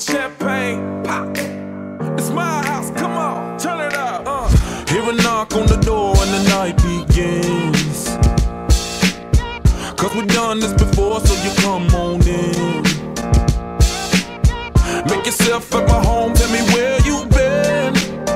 champagne, pop. It's my house, come on, turn it up. Hear a knock on the door and the night begins. Cause we've done this before, so you come on in. Make yourself at my home, tell me where you been.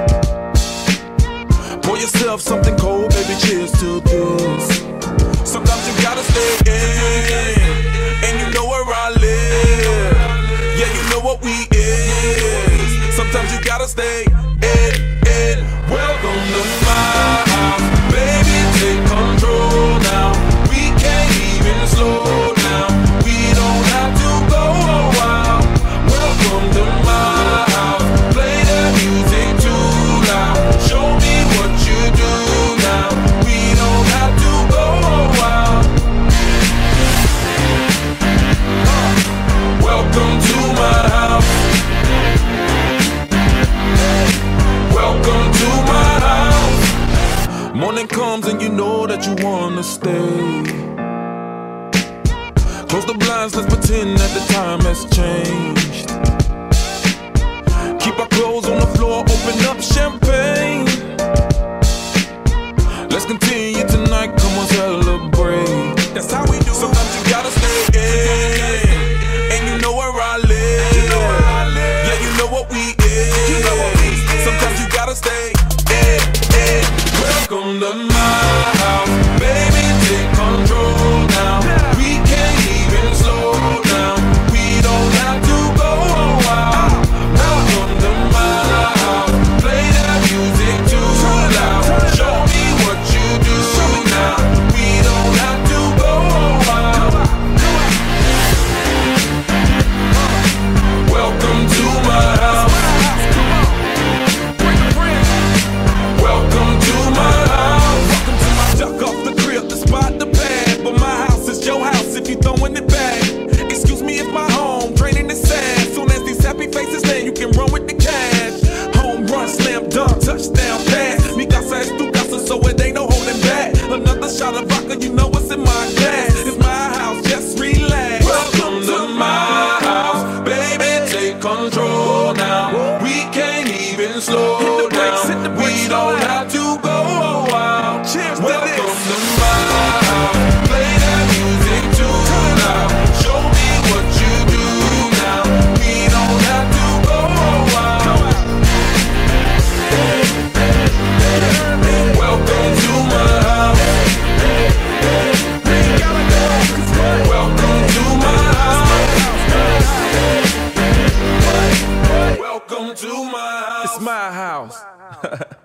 Pour yourself something cold, baby, cheers to this. Sometimes you gotta stay in, and you know where I live. Yeah, you know what we is. Sometimes you gotta stay in. Welcome to my house, baby, take control now. We can't even slow down. We don't have to go a while. Welcome to my house, play the music too loud. Show me what you do now. We don't have to go a while. Welcome to my house. Welcome to my house. Morning comes and you know that you wanna stay. Close the blinds, let's pretend that the time has changed. Keep our clothes on the floor, open up champagne. Let's continue tonight, come on, celebrate. That's how we do. Sometimes you gotta stay in, and you know where I live. Yeah, you know what we is. Sometimes you gotta stay in. Welcome to my house, baby, take control now. We can't even slow down. We don't have to go a while. Welcome to my house, play that music too loud. Show me what you do now. We don't have to go a while. Welcome to my house. Welcome to my house. Duck off the crib, the spot, the pad. But my house is your house if you throwing it back. Excuse me if my home draining is sad. Soon as these happy faces land, you can run with the cash. Home run, slam dunk, touchdown pass. Mi casa es tu casa, so it ain't no holding back. Another shot of vodka, you know what's in my glass. It's my house, just relax. Welcome to my house, baby, take control now. We can't even slow down. We don't have to go a while. Welcome to my house, play that music too loud. Show me what you do now. We don't have to go a while. Welcome to my house. Welcome to my house. Welcome to my house. It's my house.